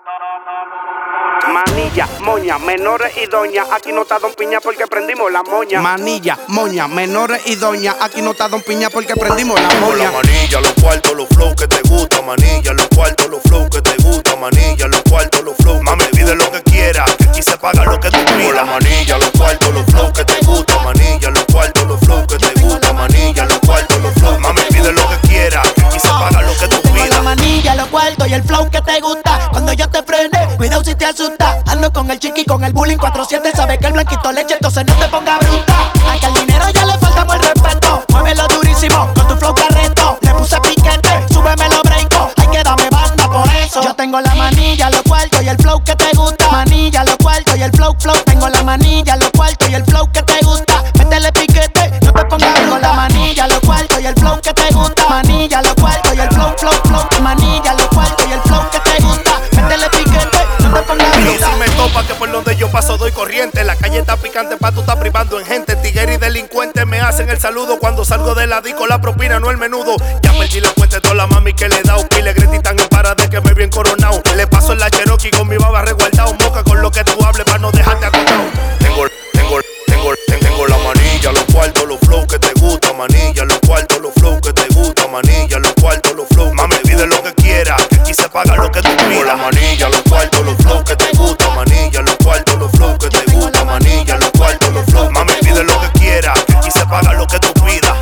Manilla, moña, menores y doña. Aquí no está Don Piña porque prendimos la moña. Manilla, moña, menores y doña. Aquí no está Don Piña porque prendimos la moña. La manilla, los cuartos, los flow que te gusta. Manilla, los cuartos, los flow que te gusta. Manilla, los cuartos, los flow. Mami, pide lo que quieras, que aquí se paga lo que tú pidas. La manilla, los cuartos, los flow que te gusta. Manilla, los cuartos, los flow que te gusta. Manilla, los cuartos, los flow. Mami, pide lo que quieras, que aquí se paga lo que tú pidas. La manilla, los cuartos y el flow que te gusta. Cuando yo te frene, cuidado si te asusta. Ando con el chiqui, con el bullying 4-7. Sabe que el blanquito leche, entonces no te ponga bruta. Aunque al dinero ya le faltamos el respeto. Muévelo durísimo, con tu flow carreto. Le puse piquete, súbeme los brencos. Hay que darme banda por eso. Yo tengo la manilla, los cuartos y el flow que te gusta. Manilla, los cuartos y el flow. Tengo la manilla, los cuartos y el flow que te gusta. Métele piquete, no te pongas bruta. Tengo la manilla, los cuartos y el flow que te gusta. Manilla, los cuartos y el flow. Manilla, los cuartos y el flow que te gusta. Métele piquete, no te pongas bruta. Y si me topa que por donde yo paso doy corriente. La calle está picante pa' tú estás privando en gente. Tigueros y delincuentes me hacen el saludo cuando salgo de la disco, la propina no el menudo. Ya perdí la cuenta de toda la mami que le he dado. Pile grititan en para de que me bien coronado. Le paso en la Cherokee con mi baba resguardado. Moca con lo que tú hables pa' no dejarte acotado. Tengo la manilla, los cuartos, los flow que te gusta. Manilla, los cuartos, los flow que te gusta. Manilla, los cuartos, los flow. Mami, pide lo que quieras, que aquí se paga lo que tú pidas. Tengo la manilla, los cuartos, los flow que te gusta. Manilla, los cuartos, los flow que te gusta. Manilla, los cuartos, los flow. Mami, pide lo que quieras, que aquí se paga lo que tú pidas.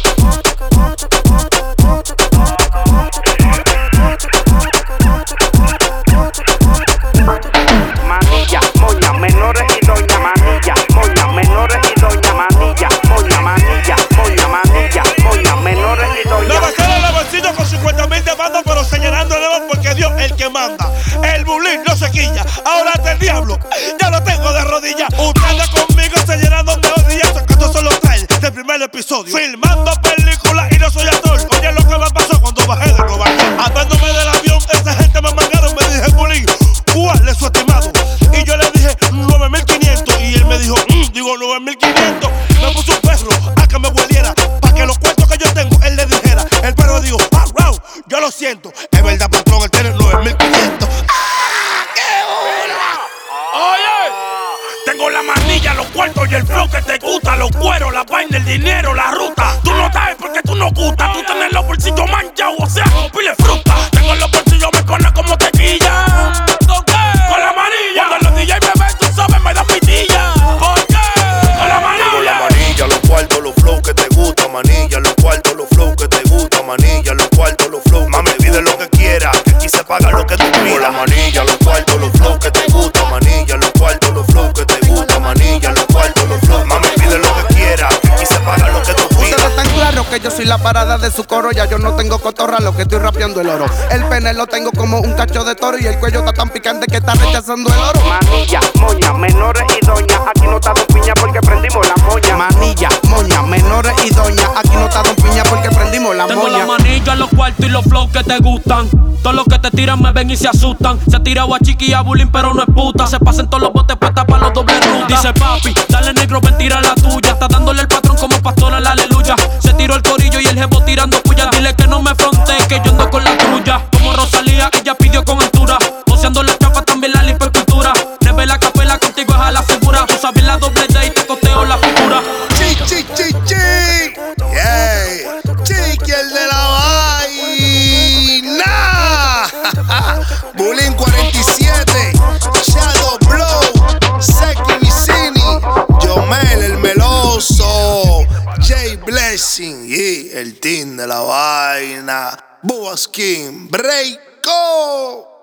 Manilla, moña, menores y doña. Manilla, moña, menores y doña. Manilla, moña, manilla, moña, manilla, moña, menores y doña. No vaciaron en el bolsillo con 50,000 de mando, pero señalando el dedo porque Dios el que manda. El bulín no se quilla, ahora hasta el diablo, ya lo tengo de rodillas. Ustedes conmigo se llenaron de odio y eso que estos son los trailers del primer episodio. Filmando películas y no soy actor. Oye lo que me pasó cuando bajé de Nueva York. Atándome del avión, esa gente me mangaron, me dije bulín, ¿cuál es su estimado? Y yo le dije 9,500 y él me dijo, digo 9,500. Me puso un perro a que me hueliera, pa' que los cuentos que yo tengo él le dijera. El perro dijo, yo lo siento. Es verdad, patrón, él tiene 9,500. ¡Ah, qué hora! Oye, tengo la manilla, los cuartos y el flow que te gusta. Los cueros, la vaina, el dinero, la ruta. Tú no sabes porque tú no gustas. Tú tienes los bolsillos manchados, o sea, pile fruta. Tengo los bolsillos, me ponen como tequilla. Con la manilla, cuando los DJ me ven, tú sabes, me dan pitilla. Oye, con la manilla. Tengo la manilla, los cuartos, los flow que te gusta. Manilla, los cuartos, los flow que te gusta. Manilla, los cuartos, los flow. Mami, pide lo que quieras, que aquí se paga lo que tú pidas. Tengo la manilla, los cuartos, los flow que te gusta. Manilla, los cuartos, los flow que te gusta. Manilla, los cuartos, los flow. Mami, pide lo que quieras, que aquí se paga lo que tú pidas. Ustedes están claros que yo soy la parada de su coro. Ya yo no tengo cotorra, lo que estoy rapeando el oro. El pene lo tengo como un cacho de toro y el cuello está tan picante que está rechazando el oro. Manilla, moña, menores y doña. Aquí no está Don Piña porque prendimos la moña. Manilla, moña, menores y doña. Aquí no está Don Piña porque prendimos la Tengo moña. la manilla, los cuartos y los flow que te gustan. Todos los que te tiran me ven y se asustan. Se ha tirado a Chiqui y a Bulín, pero no es puta. Se pasan todos los botes puestas para los dobles rutas. Dice papi, dale negro, ven, tira la tuya. Está dándole el patrón como pastor a la aleluya. Se tiró el corillo y el jevo tirando puya. Dile que no me fronte, que yo ando con la tuya. Como Rosalía, ella pidió con altura. Poseando la chapa, también la lipoescultura. Neve la capela, contigo es a la segura. Tú sabes la doble D y te costeo la figura. Chi, yeah. Chiqui, el de la vaina. Bulín 47, Shadow Blow, Seki Vicini, Yomel el meloso, Jay Blessing y el team de la vaina. Bubba Skin, Breako.